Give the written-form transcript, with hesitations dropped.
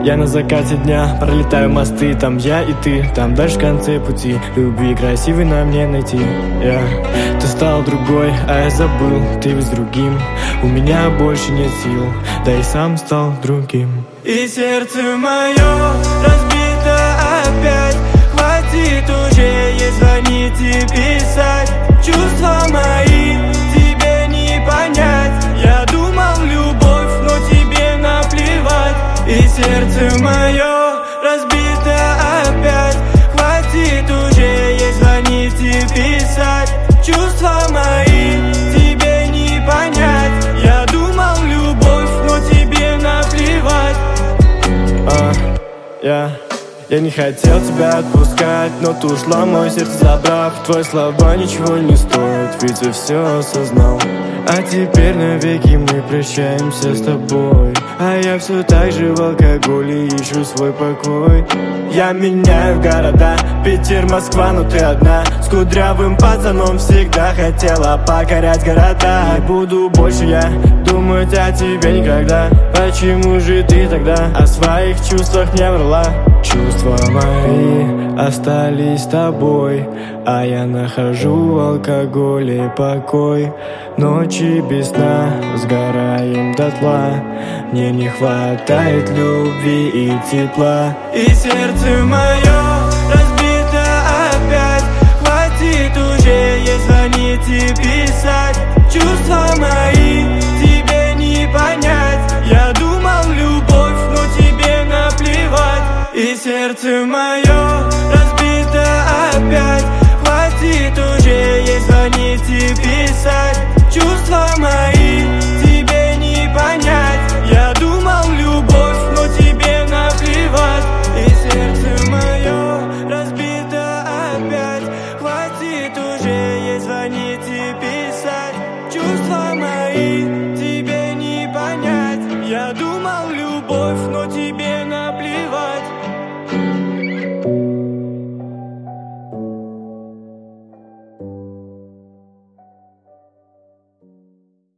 Я на закате дня пролетаю мосты, там я и ты, там дальше в конце пути. Любви красивой нам не найти. Ты стал другой, а я забыл, ты ведь с другим. У меня больше нет сил, да и сам стал другим. И сердце мое разбито опять. Хватит уже ей звонить и писать. Чувства мои тебе не понять. Я думал любовь, но тебе наплевать. И сердце мое разбито опять. Хватит уже ей звонить и писать. Чувства мои тебе не понять. Я думал любовь, но тебе наплевать. Я не хотел тебя отпускать, но ты ушла, мое сердце забрав. Твои слова ничего не стоят, ведь я все осознал. А теперь навеки мы прощаемся с тобой. А я все так же в алкоголе ищу свой покой. Я меняю города, Питер, Москва, но ты одна. С кудрявым пацаном всегда хотела покорять города. Не буду больше я думать о тебе никогда. Почему же ты тогда о своих чувствах не врала? Чувства мои остались с тобой, а я нахожу в алкоголе покой. Ночи без сна, сгораем дотла. Мне не хватает любви и тепла. И сердце мое разбито опять. Хватит уже ей звонить и писать. Чувства мои тебе не понять. Я думал любовь, но тебе наплевать. И сердце мое разбито опять. Хватит уже ей звонить и писать. Чувства мои тебе не понять. Я думал любовь, но тебе наплевать. И сердце мое разбито опять. Хватит уже ей звонить и писать. Чувства мои тебе не понять. Я думал любовь, но тебе